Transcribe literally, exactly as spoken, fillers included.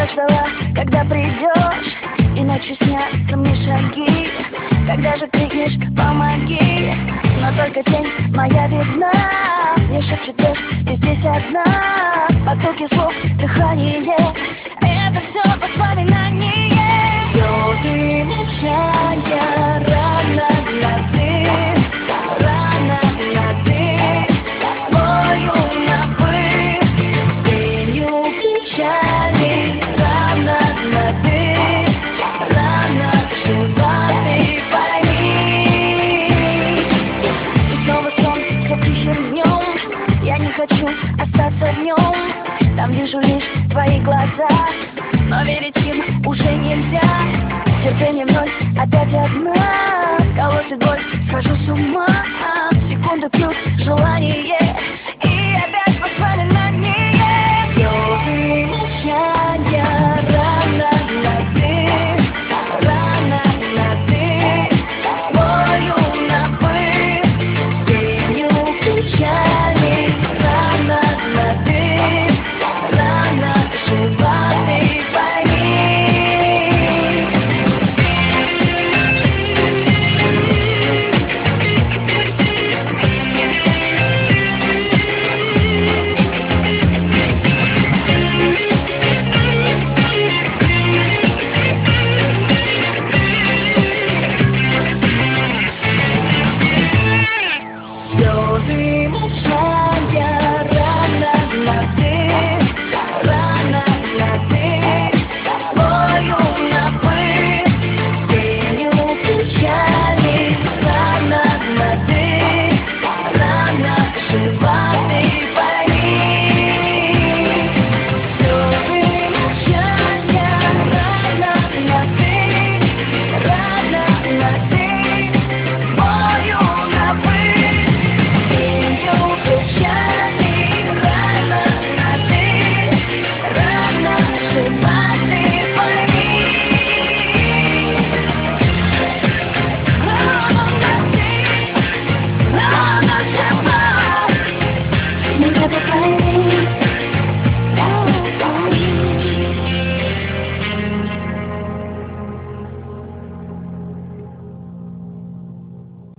ждала, когда придешь, и ночью снятся мне шаги. Когда же крикнешь «помоги», но только тень моя видна. Мне шепчет дождь, ты здесь одна. Потоки слов, дыхание, это все воспоминание. Слезы молчания, рано на ты, рано на ты, спою набыв тенью печали. Рано на ты, рано жива ты, пойми. И снова сон за тихим днем. Я не хочу остаться в нем. Там вижу лишь твои глаза, но верить им уже нельзя. Терпение вновь опять одна. Колотит боль, схожу с ума. Секунды плюс желание.